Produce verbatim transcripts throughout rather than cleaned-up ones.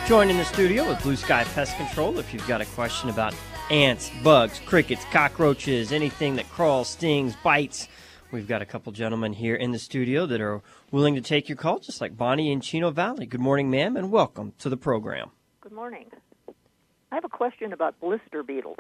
Joined in the studio with Blue Sky Pest Control. If you've got a question about ants, bugs, crickets, cockroaches, anything that crawls, stings, bites, we've got a couple gentlemen here in the studio that are willing to take your call, just like Bonnie in Chino Valley. Good morning, ma'am, and welcome to the program. Good morning. I have a question about blister beetles.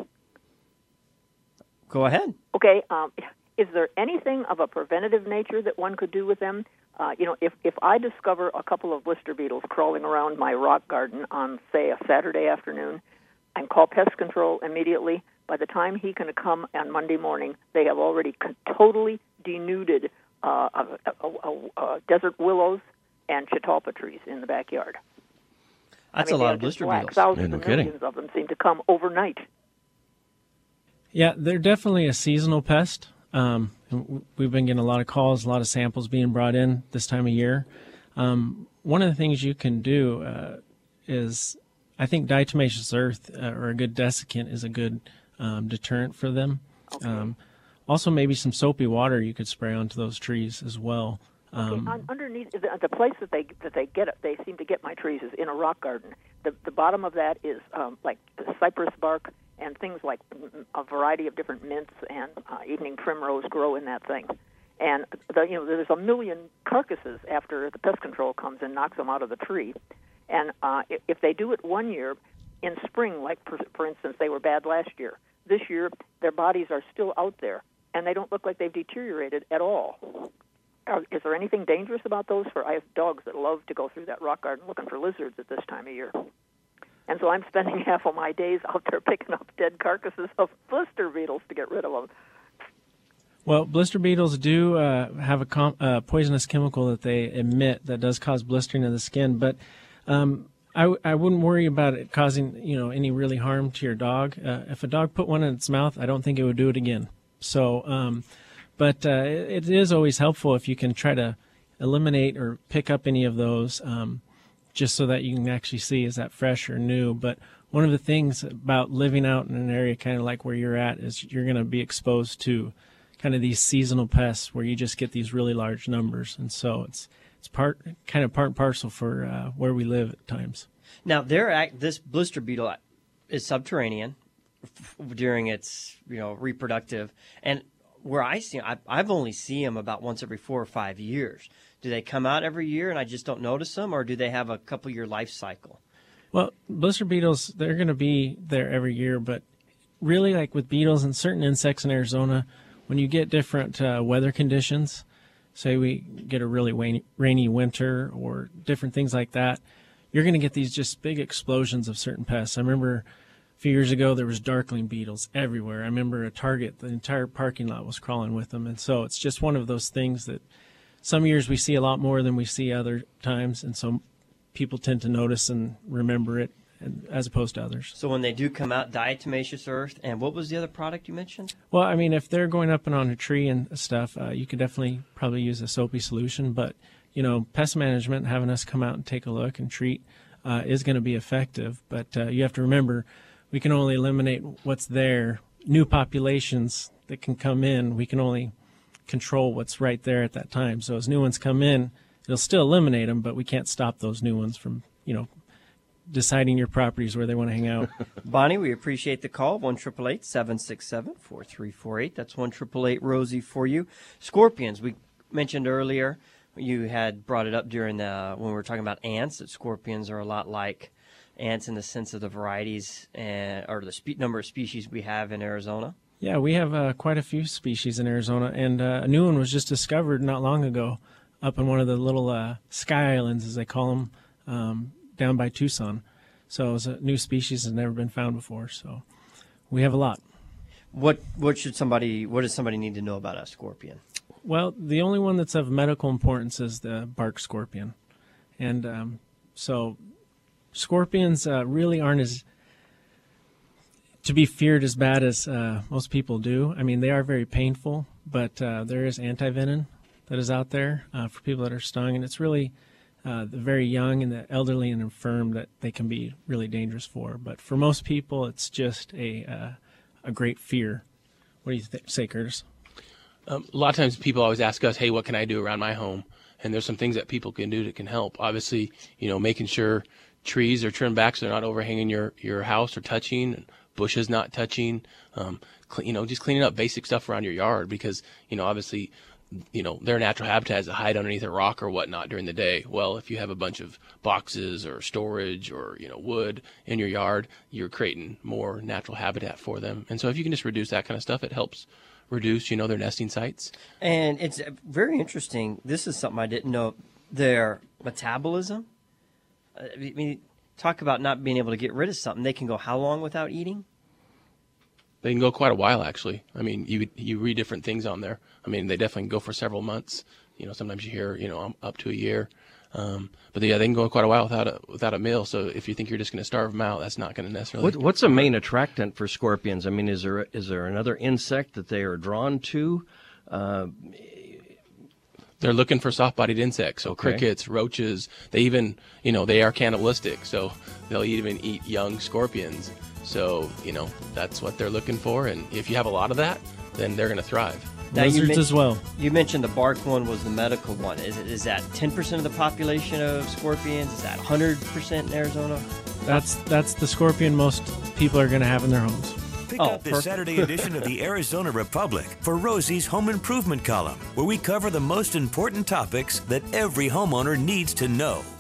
Go ahead. Okay, um, is there anything of a preventative nature that one could do with them? Uh, you know, if, if I discover a couple of blister beetles crawling around my rock garden on, say, a Saturday afternoon, and call pest control immediately, by the time he can come on Monday morning, they have already con- totally denuded uh, uh, uh, uh, uh, desert willows and chautauqua trees in the backyard. That's I mean, a lot of blister black. beetles. Thousands Yeah, no and kidding. millions of them seem to come overnight. Yeah, they're definitely a seasonal pest. Um, we've been getting a lot of calls, a lot of samples being brought in this time of year. Um, one of the things you can do uh, is, I think diatomaceous earth uh, or a good desiccant is a good um, deterrent for them. Okay. Um, also, maybe some soapy water you could spray onto those trees as well. Um, Okay, on, underneath the, the place that they that they get it, they seem to get my trees is in a rock garden. The the bottom of that is um, like cypress bark and things like a variety of different mints and uh, evening primrose grow in that thing. And the, you know, there's a million carcasses after the pest control comes and knocks them out of the tree. And uh, if, if they do it one year in spring, like for, for instance, they were bad last year. This year, their bodies are still out there, and they don't look like they've deteriorated at all. Uh, is there anything dangerous about those? For I have dogs that love to go through that rock garden looking for lizards at this time of year. And so I'm spending half of my days out there picking up dead carcasses of blister beetles to get rid of them. Well, blister beetles do uh, have a com- uh, poisonous chemical that they emit that does cause blistering of the skin, but um, I, w- I wouldn't worry about it causing, you know, any really harm to your dog. Uh, if a dog put one in its mouth, I don't think it would do it again. So, um, but uh, it, it is always helpful if you can try to eliminate or pick up any of those, um, just so that you can actually see is that fresh or new. But one of the things about living out in an area kind of like where you're at is you're going to be exposed to kind of these seasonal pests where you just get these really large numbers. And so it's it's part kind of part and parcel for uh, where we live at times. Now, they're act, this blister beetle is subterranean f- during its, you know, reproductive. And where I see I, I've only seen them about once every four or five years. Do they come out every year and I just don't notice them, or do they have a couple-year life cycle? Well, blister beetles, they're going to be there every year, but really, like with beetles and certain insects in Arizona, when you get different uh, weather conditions, say we get a really rainy, rainy winter or different things like that, you're going to get these just big explosions of certain pests. I remember a few years ago there was darkling beetles everywhere. I remember at Target, the entire parking lot was crawling with them. And so it's just one of those things that some years we see a lot more than we see other times, and so people tend to notice and remember it, and, as opposed to others. So when they do come out, diatomaceous earth, and what was the other product you mentioned? Well, I mean, if they're going up and on a tree and stuff, uh, you could definitely probably use a soapy solution. But, you know, pest management, having us come out and take a look and treat uh, is going to be effective. But uh, you have to remember, we can only eliminate what's there. New populations that can come in, we can only control what's right there at that time. So as new ones come in, it'll still eliminate them, but we can't stop those new ones from, you know, deciding your properties where they want to hang out. Bonnie, we appreciate the call. one eight eight eight, seven six seven, four three four eight. That's one eight eight eight, Rosie for you. Scorpions, we mentioned earlier, you had brought it up during the, when we were talking about ants, that scorpions are a lot like ants in the sense of the varieties and, or the spe- number of species we have in Arizona. Yeah, we have uh, quite a few species in Arizona, and uh, a new one was just discovered not long ago up in one of the little uh, sky islands, as they call them, um, down by Tucson. So it's a new species that's never been found before. So we have a lot. What what should somebody what does somebody need to know about a scorpion? Well, the only one that's of medical importance is the bark scorpion, and um, so scorpions uh, really aren't as to be feared as bad as uh, most people do. I mean, they are very painful, but uh, there is antivenom that is out there uh, for people that are stung, and it's really uh, the very young and the elderly and infirm that they can be really dangerous for. But for most people, it's just a uh, a great fear. What do you th- say, Curtis? Um, a lot of times people always ask us, hey, what can I do around my home? And there's some things that people can do that can help. Obviously, you know, making sure trees are trimmed back so they're not overhanging your, your house or touching, bushes not touching, um, cl- you know, just cleaning up basic stuff around your yard because, you know, obviously, you know, their natural habitat is to hide underneath a rock or whatnot during the day. Well, if you have a bunch of boxes or storage or, you know, wood in your yard, you're creating more natural habitat for them. And so if you can just reduce that kind of stuff, it helps reduce, you know, their nesting sites. And it's very interesting. This is something I didn't know. Their metabolism. I mean, talk about not being able to get rid of something. They can go how long without eating? They can go quite a while, actually. I mean, you you read different things on there. I mean, they definitely can go for several months. You know, sometimes you hear, you know, up to a year. Um, but yeah, they can go quite a while without a without a meal. So if you think you're just going to starve them out, that's not going to necessarily. What, what's a main attractant for scorpions? I mean, is there is there another insect that they are drawn to? Uh, They're looking for soft-bodied insects, so Okay. crickets, roaches. They even, you know, they are cannibalistic, so they'll even eat young scorpions. So, you know, that's what they're looking for. And if you have a lot of that, then they're going to thrive. Now, you Lizards men- as well. You mentioned the bark one was the medical one. Is it, is that ten percent of the population of scorpions? Is that one hundred percent in Arizona? That's that's the scorpion most people are going to have in their homes. Pick Oh, up the perfect. Saturday edition of the Arizona Republic for Rosie's Home Improvement column, where we cover the most important topics that every homeowner needs to know.